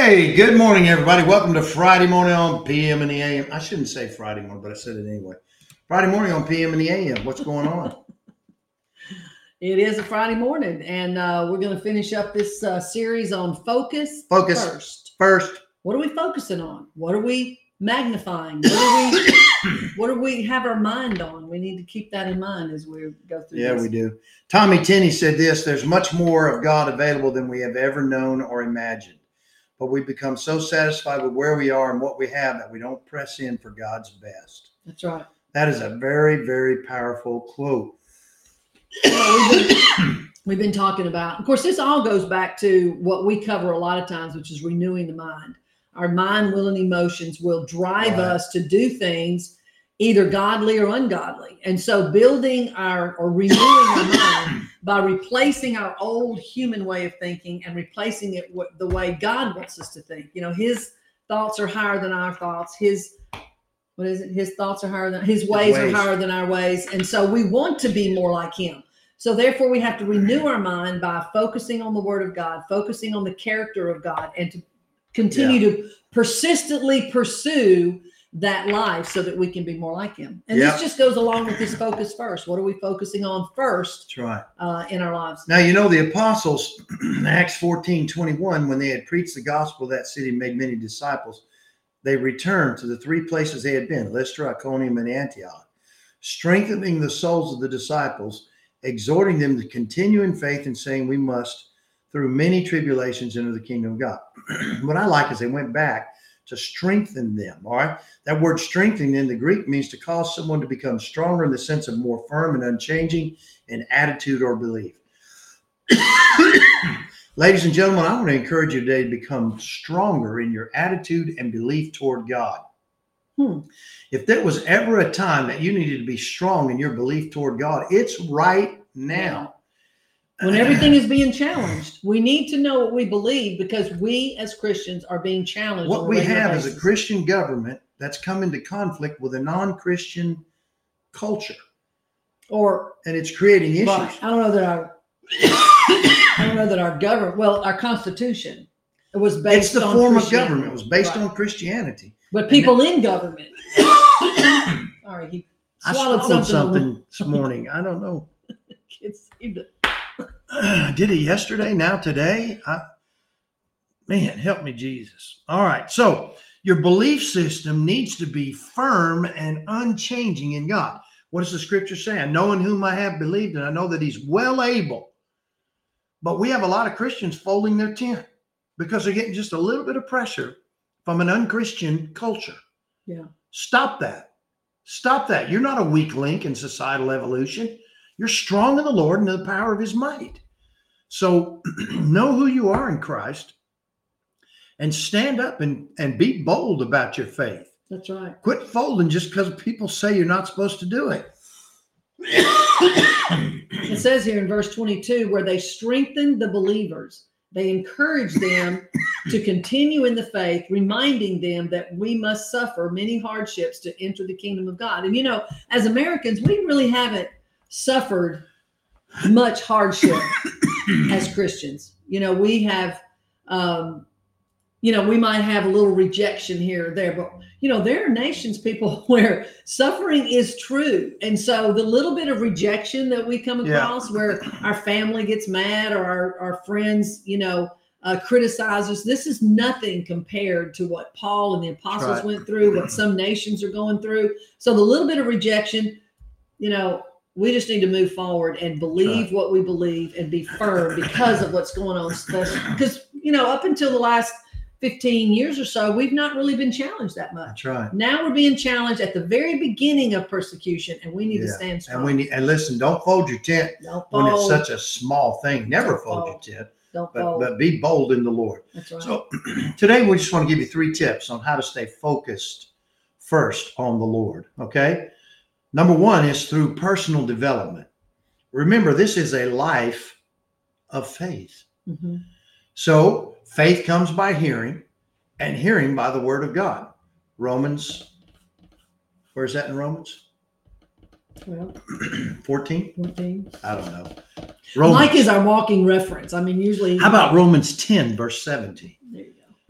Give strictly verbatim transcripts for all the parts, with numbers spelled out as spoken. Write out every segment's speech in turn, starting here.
Hey, good morning, everybody. Welcome to Friday morning on P M and the A M. I shouldn't say Friday morning, but I said it anyway. Friday morning on P M and the A M. What's going on? It is a Friday morning, and uh, we're going to finish up this uh, series on focus. Focus first. First. What are we focusing on? What are we magnifying? What are we? What do we have our mind on? We need to keep that in mind as we go through. Yeah, this. we do. Tommy Tenney said this: "There's much more of God available than we have ever known or imagined. But we become so satisfied with where we are and what we have that we don't press in for God's best." That's right. That is a very, very powerful quote. Well, we've, been, we've been talking about, of course, this all goes back to what we cover a lot of times, which is renewing the mind. Our mind, will, and emotions will drive Right. us to do things either godly or ungodly. And so building our or renewing our mind by replacing our old human way of thinking and replacing it with the way God wants us to think. You know, his thoughts are higher than our thoughts. His, what is it? His thoughts are higher than, his ways, ways. are higher than our ways. And so we want to be more like him. So therefore we have to renew our mind by focusing on the word of God, focusing on the character of God, and to continue yeah. to persistently pursue that life so that we can be more like him. And yep. this just goes along with this focus first. What are we focusing on first? That's right. Uh, in our lives? Now, you know, the apostles, Acts fourteen twenty-one, when they had preached the gospel of that city and made many disciples, they returned to the three places they had been, Lystra, Iconium, and Antioch, strengthening the souls of the disciples, exhorting them to continue in faith, and saying, we must, through many tribulations, enter the kingdom of God. What I like is they went back to strengthen them. All right. That word strengthening in the Greek means to cause someone to become stronger in the sense of more firm and unchanging in attitude or belief. Ladies and gentlemen, I want to encourage you today to become stronger in your attitude and belief toward God. Hmm. If there was ever a time that you needed to be strong in your belief toward God, it's right now. When everything is being challenged, we need to know what we believe, because we as Christians are being challenged. What we have basis. is a Christian government that's come into conflict with a non-Christian culture. Or and it's creating issues. Right. I don't know that our I don't know that our government, well, our Constitution, it was based it's the on form of government. It was based right. on Christianity. But people that, in government. All right, he I swallowed, swallowed something, something this morning. I don't know. It's, you Uh, did it yesterday, now today. I, man, help me, Jesus. All right. So your belief system needs to be firm and unchanging in God. What does the scripture say? I know in whom I have believed, and I know that he's well able. But we have a lot of Christians folding their tent because they're getting just a little bit of pressure from an unchristian culture. Yeah. Stop that. Stop that. You're not a weak link in societal evolution. You're strong in the Lord and the power of his might. So know who you are in Christ and stand up and, and be bold about your faith. That's right. Quit folding just because people say you're not supposed to do it. It says here in verse twenty-two, where they strengthened the believers, they encouraged them to continue in the faith, reminding them that we must suffer many hardships to enter the kingdom of God. And, you know, as Americans, we really haven't suffered much hardship as Christians. You know, we have, um, you know, we might have a little rejection here or there, but, you know, there are nations, people, where suffering is true. And so the little bit of rejection that we come across yeah. where our family gets mad or our, our friends, you know, uh, criticize us, this is nothing compared to what Paul and the apostles right. went through, what some nations are going through. So the little bit of rejection, you know, we just need to move forward and believe right. what we believe and be firm because of what's going on. Because, you know, up until the last fifteen years or so, we've not really been challenged that much. That's right. Now we're being challenged at the very beginning of persecution, and we need yeah. to stand strong. And we need, and listen, don't fold your tent don't when fold. It's such a small thing. Never fold, fold your tent. Don't but, fold. But be bold in the Lord. That's right. So today we just want to give you three tips on how to stay focused first on the Lord. Okay. Number one is through personal development. Remember, this is a life of faith. Mm-hmm. So faith comes by hearing, and hearing by the word of God. Romans, where's that in Romans? Well, fourteen? fourteen. I don't know. Romans. Mike is our walking reference. I mean, usually. How about Romans ten, verse seventeen? There you go.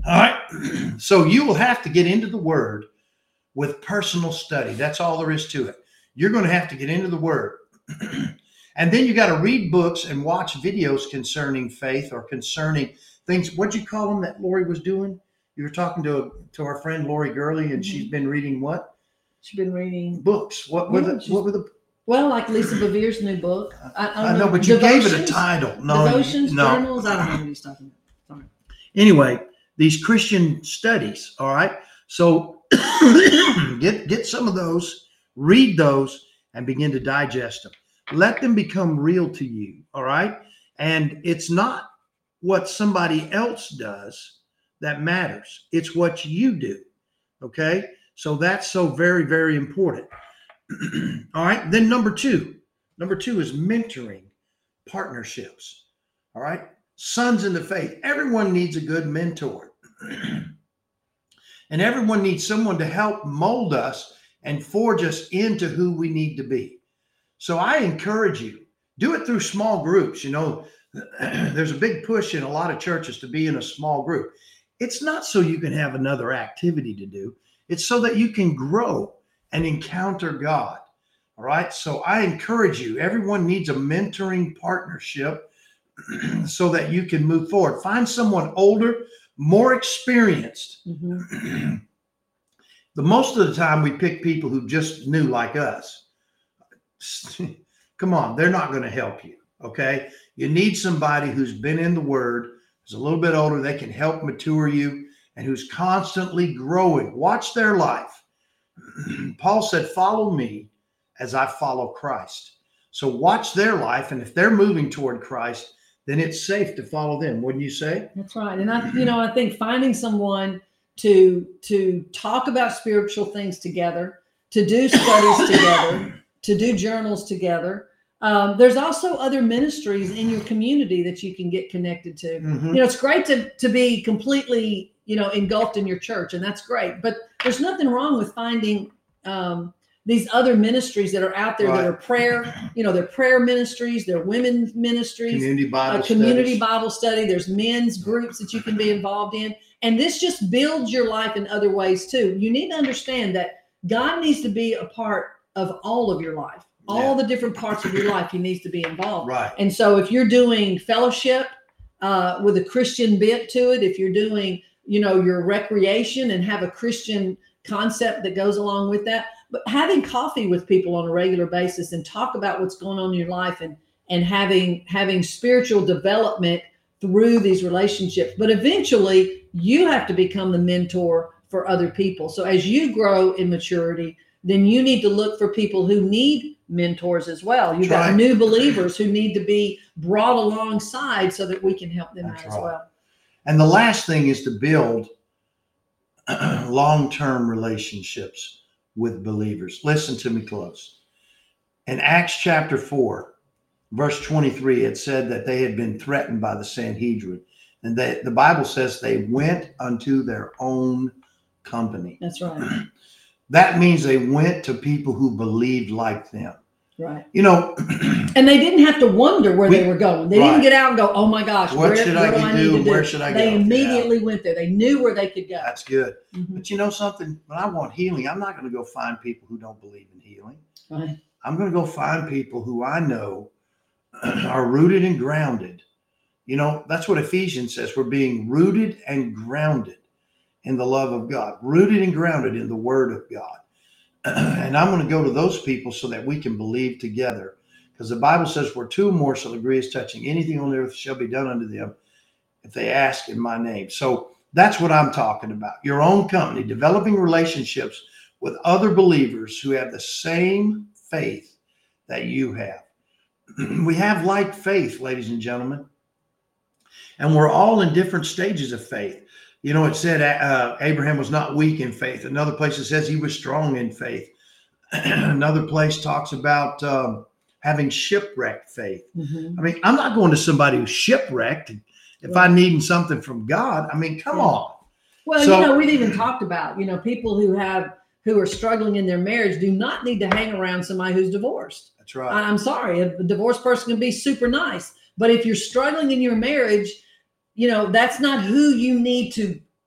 All right. So you will have to get into the Word with personal study. That's all there is to it. You're going to have to get into the Word. And then you got to read books and watch videos concerning faith or concerning things. What'd you call them that Lori was doing? You were talking to to our friend Lori Gurley, and mm-hmm. she's been reading what? She's been reading books. What were yeah, the what were the well, like Lisa Bevere's new book. I, I, I know, but you gave it a title. No, devotions, no. journals. I don't know what he's talking about. Sorry. Anyway, these Christian studies. All right, so get get some of those, read those, and begin to digest them. Let them become real to you. All right, and it's not what somebody else does that matters. It's what you do. Okay, so that's so very, very important. All right. Then number two, number two is mentoring partnerships. All right. Sons in the faith. Everyone needs a good mentor. And everyone needs someone to help mold us and forge us into who we need to be. So I encourage you, do it through small groups. You know, there's a big push in a lot of churches to be in a small group. It's not so you can have another activity to do. It's so that you can grow and encounter God. All right. So I encourage you, everyone needs a mentoring partnership so that you can move forward. Find someone older, more experienced. Mm-hmm. The most of the time we pick people who just knew like us. Come on, they're not going to help you. Okay. You need somebody who's been in the Word, who's a little bit older, they can help mature you, and who's constantly growing. Watch their life. Paul said, follow me as I follow Christ. So watch their life. And if they're moving toward Christ, then it's safe to follow them. Wouldn't you say? That's right. And I, you know, I think finding someone to, to talk about spiritual things together, to do studies together, to do journals together. Um, there's also other ministries in your community that you can get connected to. Mm-hmm. You know, it's great to, to be completely, you know, engulfed in your church, and that's great. But there's nothing wrong with finding um, these other ministries that are out there right. that are prayer, you know, they're prayer ministries, they're women's ministries, community Bible, uh, community Bible study. There's men's groups that you can be involved in. And this just builds your life in other ways too. You need to understand that God needs to be a part of all of your life. All yeah. the different parts of your life, he needs to be involved. Right. And so if you're doing fellowship uh, with a Christian bent to it, if you're doing, you know, your recreation and have a Christian concept that goes along with that, but having coffee with people on a regular basis and talk about what's going on in your life and, and having, having spiritual development through these relationships. But eventually you have to become the mentor for other people. So as you grow in maturity, then you need to look for people who need mentors as well. You've That's got right. new believers who need to be brought alongside so that we can help them That's out right. as well. And the last thing is to build long-term relationships with believers. Listen to me close. In Acts chapter four, verse twenty-three, it said that they had been threatened by the Sanhedrin. And they, the Bible says they went unto their own company. That's right. That means they went to people who believed like them. Right. You know, and they didn't have to wonder where we, they were going. They right. didn't get out and go, oh my gosh, what where, should where I do I do? need to do? Where should I they go? immediately yeah. went there. They knew where they could go. That's good. Mm-hmm. But you know something? When I want healing, I'm not going to go find people who don't believe in healing. Right. I'm going to go find people who I know are rooted and grounded. You know, that's what Ephesians says. We're being rooted and grounded in the love of God, rooted and grounded in the Word of God. And I'm going to go to those people so that we can believe together. Because the Bible says where two or more shall agree as touching anything on the earth shall be done unto them if they ask in my name. So that's what I'm talking about. Your own company, developing relationships with other believers who have the same faith that you have. We have like faith, ladies and gentlemen. And we're all in different stages of faith. You know, it said uh, Abraham was not weak in faith. Another place it says he was strong in faith. Another place talks about um, having shipwrecked faith. Mm-hmm. I mean, I'm not going to somebody who's shipwrecked if right. I'm needing something from God. I mean, come yeah. on. Well, so, you know, we've even talked about, you know, people who have who are struggling in their marriage do not need to hang around somebody who's divorced. That's right. I'm sorry. A divorced person can be super nice. But if you're struggling in your marriage, you know, that's not who you need to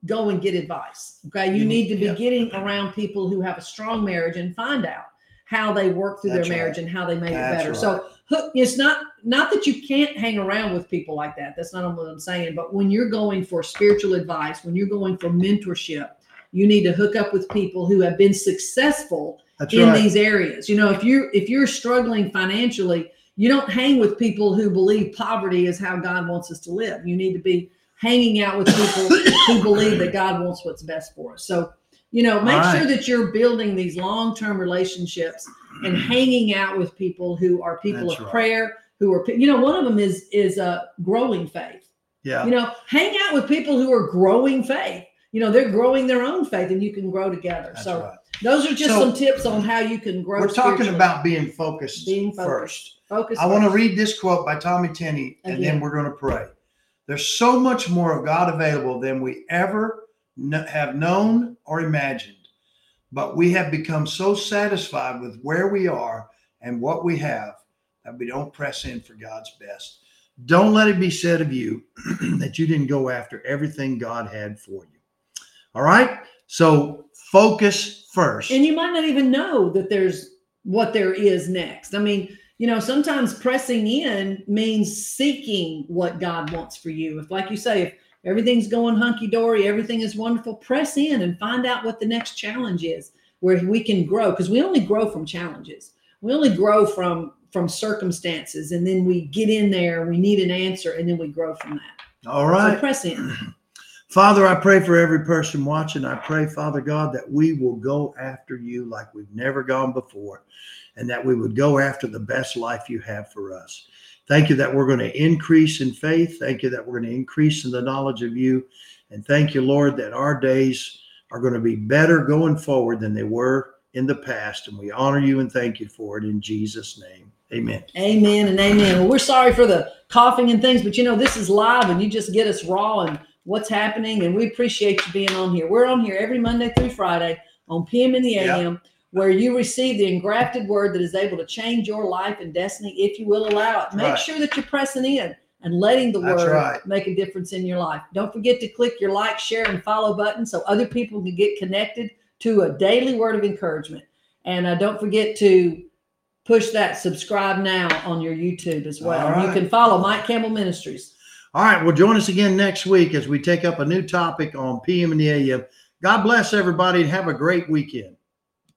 go and get advice. Okay. You You- need to be yeah. getting around people who have a strong marriage and find out how they work through That's their marriage right. and how they make That's it better. right. So hook- it's not, not that you can't hang around with people like that. That's not what I'm saying. But when you're going for spiritual advice, when you're going for mentorship, you need to hook up with people who have been successful That's in right. these areas. You know, if you're, if you're struggling financially, you don't hang with people who believe poverty is how God wants us to live. You need to be hanging out with people who believe that God wants what's best for us. So, you know, make All right. sure that you're building these long-term relationships and hanging out with people who are people That's of right. prayer, who are, you know, one of them is, is a growing faith. Yeah. You know, hang out with people who are growing faith. You know, they're growing their own faith and you can grow together. That's so right. those are just So, some tips on how you can grow. We're talking spiritually. about being focused, being first. focused. Focus. I want to first. read this quote by Tommy Tenney, and Again. then we're going to pray. There's so much more of God available than we ever kn- have known or imagined. But we have become so satisfied with where we are and what we have that we don't press in for God's best. Don't let it be said of you that you didn't go after everything God had for you. All right? So focus first. And you might not even know that there's what there is next. I mean, you know, sometimes pressing in means seeking what God wants for you. If, like you say, if everything's going hunky dory, everything is wonderful, press in and find out what the next challenge is where we can grow. Because we only grow from challenges. We only grow from from circumstances, and then we get in there, we need an answer, and then we grow from that. All right. So press in. Father, I pray for every person watching. I pray, Father God, that we will go after you like we've never gone before, and that we would go after the best life you have for us. Thank you that we're going to increase in faith. Thank you that we're going to increase in the knowledge of you. And thank you, Lord, that our days are going to be better going forward than they were in the past. And we honor you and thank you for it in Jesus' name. Amen. Amen and amen. Well, we're sorry for the coughing and things, but you know, this is live and you just get us raw and what's happening. And we appreciate you being on here. We're on here every Monday through Friday on P M in the A M, Yep. where you receive the engrafted word that is able to change your life and destiny if you will allow it. Make Right. sure that you're pressing in and letting the That's word right. make a difference in your life. Don't forget to click your like, share, and follow button so other people can get connected to a daily word of encouragement. And uh, don't forget to push that subscribe now on your YouTube as well. All right. You can follow Mike Campbell Ministries. All right. Well, join us again next week as we take up a new topic on P M in the A M. God bless everybody and have a great weekend.